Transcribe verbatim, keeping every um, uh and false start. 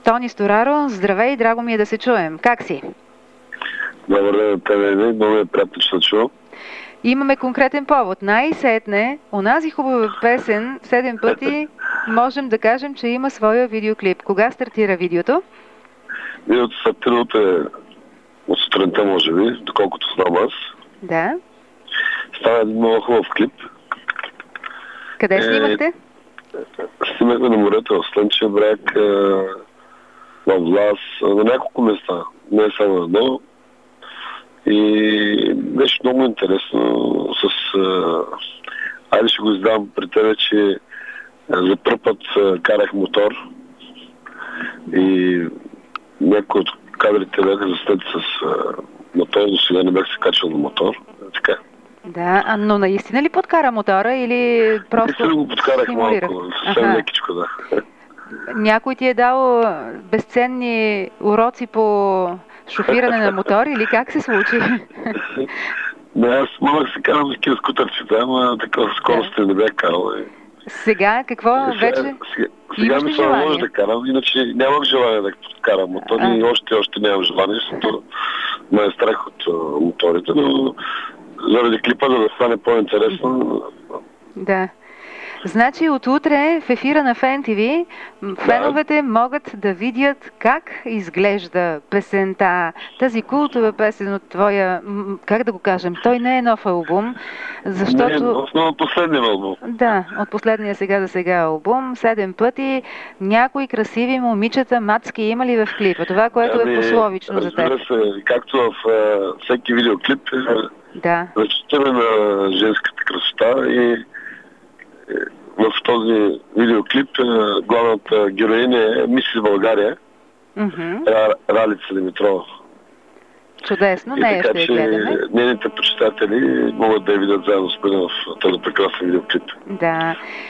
Тони Стораро, здравей, драго ми е да се чуем. Как си? Добър ден на тебе, много е приятно, че се чувам. Имаме конкретен повод. Най-сетне, онази хубава песен, седем пъти, можем да кажем, че има своя видеоклип. Кога стартира видеото? Видеото стартира от, е, от сутринта, може би, доколкото знам аз. Да. Става един много хубав клип. Къде е, снимахте? Снимахме на морето, в Слънчев бряг, е, в Влас, на няколко места, не само на едно. И беше много интересно с... А, айде ще го издавам при тебе, че за първ път карах мотор и някои от кадрите бяха заснети с а, мотор, до сега не бях се качал на мотор. Така. Да, но наистина ли подкара мотора или просто не го подкарах симулира? малко, съвсем лекичко, да. Някой ти е дал безценни уроци по шофиране на мотор или как се случи? Не, аз мога да се карам такива скутърчета, ама такова скоростта не бях карал. Сега какво сега, вече? Сега, сега ми се може да карам, иначе нямам желание да карам мотор и още, още нямам желание, защото ме е страх от uh, моторите, но заради клипа, за да стане по-интересно. Да. Значи от утре в ефира на Фен ТВ феновете да. могат да видят как изглежда песента, тази култова песен от твоя, как да го кажем, той не е нов албум, защото... Не, основно от последния албум. Да, от последния сега за сега албум, седем пъти, някои красиви момичета, мацки има ли в клипа? Това, което ами, е пословично за теб. Се, както в uh, всеки видеоклип, да. разчитаме на женската красота и в този видеоклип главната героиня е Мисис България, mm-hmm. Ралица Димитрова. Чудесно, нея ще я гледаме. Така че нейните почитатели могат да я видят заедно с мен в този прекрасен видеоклип. Да.